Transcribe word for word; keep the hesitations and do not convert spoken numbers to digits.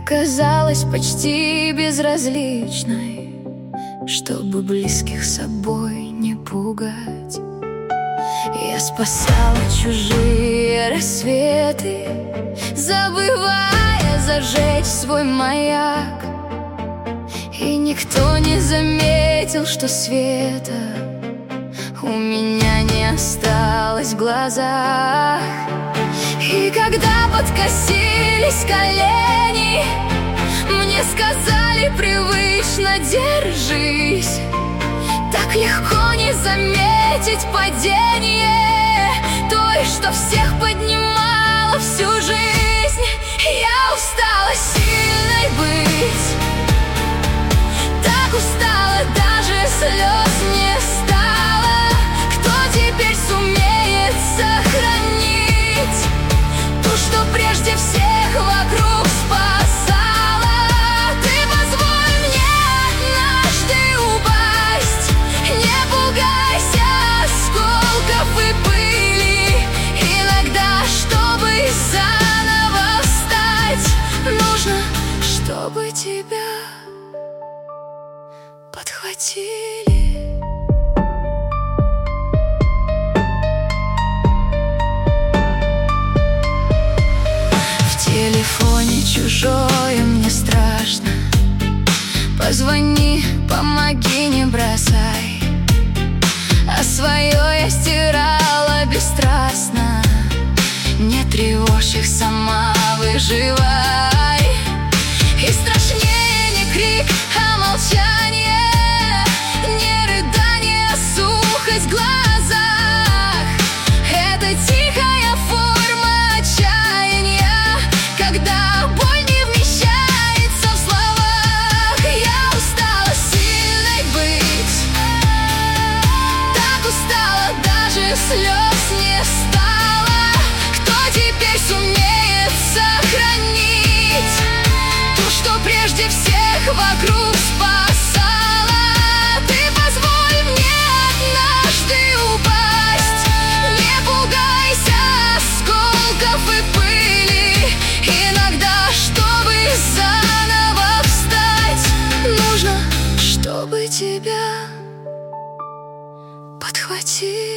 казалась почти безразличной, чтобы близких собой не пугать. Я спасала чужие рассветы, забывая зажечь свой маяк. И никто не заметил, что света у меня не осталось в глазах. И когда подкосились колени, мне сказали привычно: держись. Так легко не заметить падение той, что всех поднимала всю жизнь. Я устала сильной быть, так устала, даже слез не стало. Кто теперь сумеет сохранить ту, что прежде всех вокруг спасала? Ты позволь мне однажды упасть, не пугайся осколков и пыли. Иногда, чтобы заново встать, нужно, чтобы тебя подхватили. В телефоне чужое мне страшно. Позвони, помоги, не бросай. А свое я стирала бесстрастно. Не тревожь их, сама выживай. И страшнее не крик, а молчание, не рыдание, а сухость в глазах. Это тихая форма отчаяния, когда боль не вмещается в словах. Я устала сильной быть, так устала, даже слез не стало. Кто теперь сумеет сохранить ту, что прежде всех вокруг спасала? Ты позволь мне однажды упасть, не пугайся осколков и пыли. Иногда, чтобы заново встать, нужно, чтобы тебя подхватили.